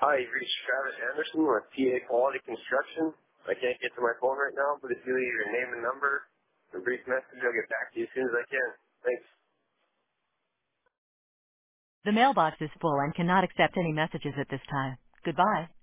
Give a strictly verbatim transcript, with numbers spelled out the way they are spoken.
Hi, you've reached Travis Anderson with P A Quality Construction. I can't get to my phone right now, but if you leave your name and number, a brief message, I'll get back to you as soon as I can. Thanks. The mailbox is full and cannot accept any messages at this time. Goodbye.